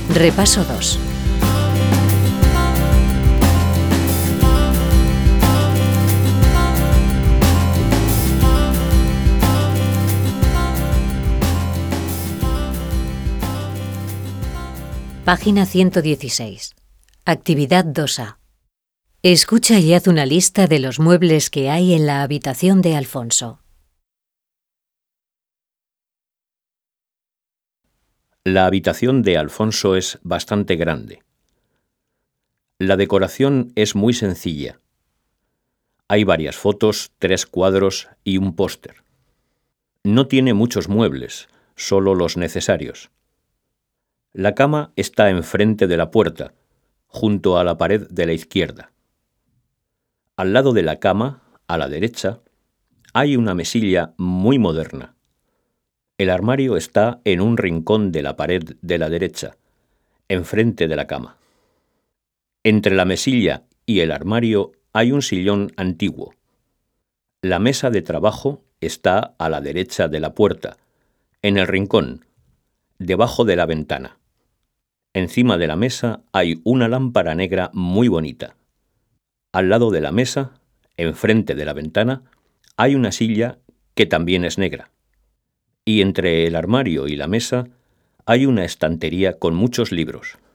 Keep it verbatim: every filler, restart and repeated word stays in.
Repaso dos. Página ciento dieciséis. Actividad dos A. Escucha y haz una lista de los muebles que hay en la habitación de Alfonso. La habitación de Alfonso es bastante grande. La decoración es muy sencilla. Hay varias fotos, tres cuadros y un póster. No tiene muchos muebles, solo los necesarios. La cama está enfrente de la puerta, junto a la pared de la izquierda. Al lado de la cama, a la derecha, hay una mesilla muy moderna. El armario está en un rincón de la pared de la derecha, enfrente de la cama. Entre la mesilla y el armario hay un sillón antiguo. La mesa de trabajo está a la derecha de la puerta, en el rincón, debajo de la ventana. Encima de la mesa hay una lámpara negra muy bonita. Al lado de la mesa, enfrente de la ventana, hay una silla que también es negra. Y entre el armario y la mesa hay una estantería con muchos libros.